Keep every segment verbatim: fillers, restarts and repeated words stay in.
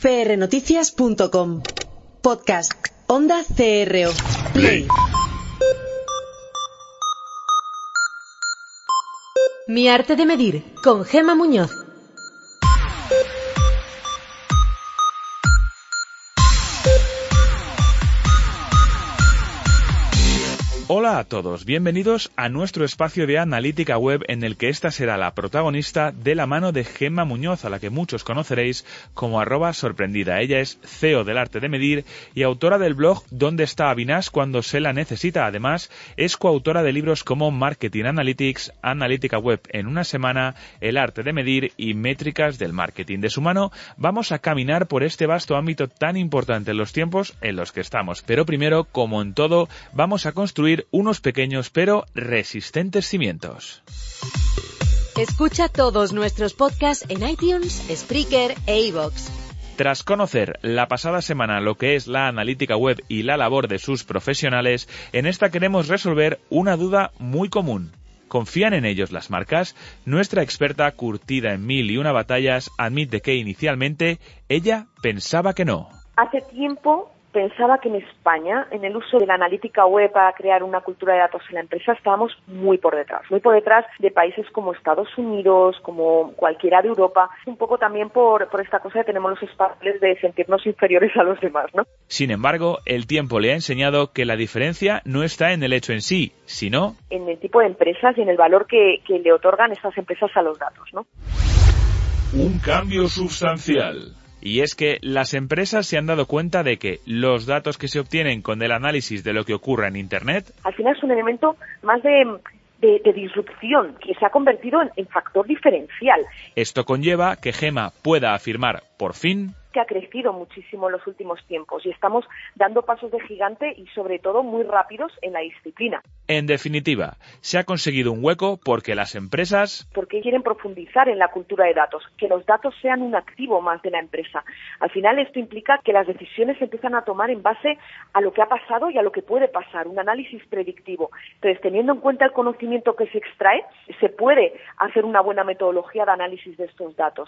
p r noticias punto com. Podcast Onda C R O. Play. Mi arte de medir, con Gemma Muñoz. Hola a todos, bienvenidos a nuestro espacio de analítica web en el que esta será la protagonista de la mano de Gemma Muñoz, a la que muchos conoceréis como arroba sorprendida. Ella es C E O del Arte de Medir y autora del blog ¿Dónde está Avinash cuando se la necesita? Además, es coautora de libros como Marketing Analytics, Analítica Web en una semana, El Arte de Medir y Métricas del Marketing. De su mano, vamos a caminar por este vasto ámbito tan importante en los tiempos en los que estamos. Pero primero, como en todo, vamos a construir unos pequeños pero resistentes cimientos. Escucha todos nuestros podcasts en iTunes, Spreaker e iVoox. Tras conocer la pasada semana lo que es la analítica web y la labor de sus profesionales, en esta queremos resolver una duda muy común. ¿Confían en ellos las marcas? Nuestra experta, curtida en mil y una batallas, admite que inicialmente ella pensaba que no. Hace tiempo pensaba que en España, en el uso de la analítica web para crear una cultura de datos en la empresa, estábamos muy por detrás, muy por detrás de países como Estados Unidos, como cualquiera de Europa, un poco también por, por esta cosa de tenemos los espacios de sentirnos inferiores a los demás, ¿no? Sin embargo, el tiempo le ha enseñado que la diferencia no está en el hecho en sí, sino en el tipo de empresas y en el valor que, que le otorgan estas empresas a los datos, ¿no? Un cambio sustancial. Y es que las empresas se han dado cuenta de que los datos que se obtienen con el análisis de lo que ocurre en Internet, al final es un elemento más de, de, de disrupción que se ha convertido en, en factor diferencial. Esto conlleva que Gemma pueda afirmar, por fin, que ha crecido muchísimo en los últimos tiempos y estamos dando pasos de gigante y sobre todo muy rápidos en la disciplina. En definitiva, se ha conseguido un hueco porque las empresas porque quieren profundizar en la cultura de datos, que los datos sean un activo más de la empresa. Al final esto implica que las decisiones se empiezan a tomar en base a lo que ha pasado y a lo que puede pasar, un análisis predictivo. Entonces, teniendo en cuenta el conocimiento que se extrae, se puede hacer una buena metodología de análisis de estos datos.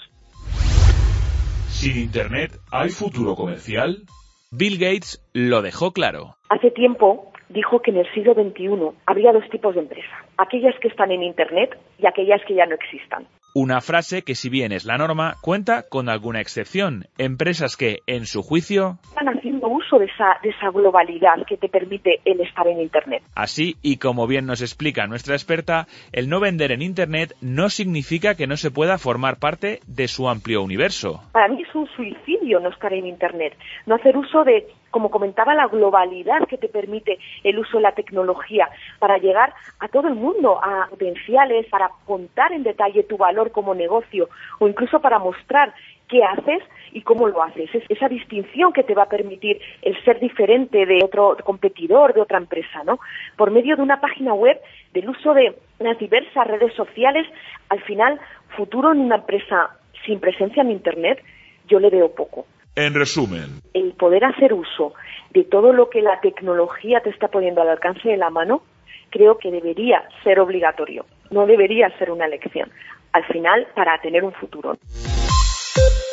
¿Sin Internet hay futuro comercial? Bill Gates lo dejó claro. Hace tiempo dijo que en el siglo veintiuno habría dos tipos de empresas, aquellas que están en Internet y aquellas que ya no existan. Una frase que, si bien es la norma, cuenta con alguna excepción. Empresas que, en su juicio, están haciendo uso de esa, de esa globalidad que te permite el estar en Internet. Así, y como bien nos explica nuestra experta, el no vender en Internet no significa que no se pueda formar parte de su amplio universo. Para mí es un suicidio no estar en Internet, no hacer uso de, como comentaba, la globalidad que te permite el uso de la tecnología para llegar a todo el mundo, a potenciales, para contar en detalle tu valor como negocio o incluso para mostrar qué haces y cómo lo haces. Es esa distinción que te va a permitir el ser diferente de otro competidor, de otra empresa, ¿no? Por medio de una página web, del uso de las diversas redes sociales, al final, futuro en una empresa sin presencia en Internet, yo le veo poco. En resumen, el poder hacer uso de todo lo que la tecnología te está poniendo al alcance de la mano, creo que debería ser obligatorio, no debería ser una elección. Al final, para tener un futuro.